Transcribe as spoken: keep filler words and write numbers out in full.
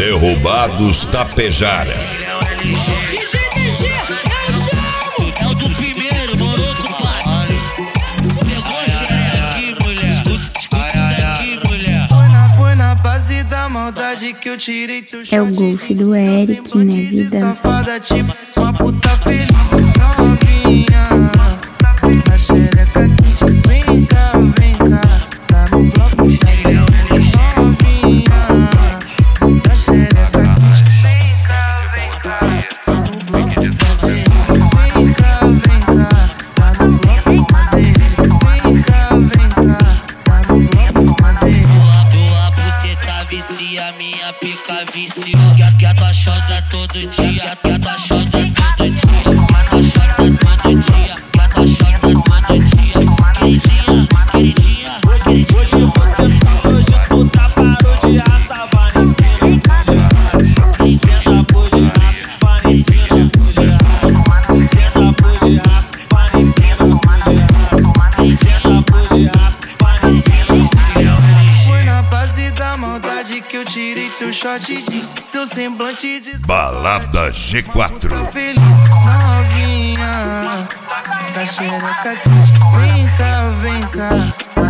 Derrubados Tapejara. É o do primeiro, morou com o pai. Pegou aqui, mulher. Aqui, mulher. Foi na, foi na base da maldade que eu tirei teu shot. É o golfe do Eric, minha vida. Safada, tipo uma puta feliz. Novinha, na xereca quente. Vem cá, vem cá. Tá no bloco, novinha, na xereca quente. Vem cá, vem cá. Tá no bloco, vem cá, vem cá. Tá no bloco, vem cá, vem cá. Tá no bloco, Tua buceta vicia, minha pica vicia. Que a tua chosa todo dia, que a tua chosa todo dia. Que a tua chosa todo dia, que a tua chosa todo dia. Queridinha, queridinha, queridinha. Hoje você tá, hoje tu tá parou de raça, valentina. Senta por de raça, valentina. Senta por de raça, valentina. Senta por de raça, valentina. foi na base da maldade que eu tirei teu shot de teu semblante de Balada G quatro. feliz. Novinha, da xereca quente. Vem cá, vem cá.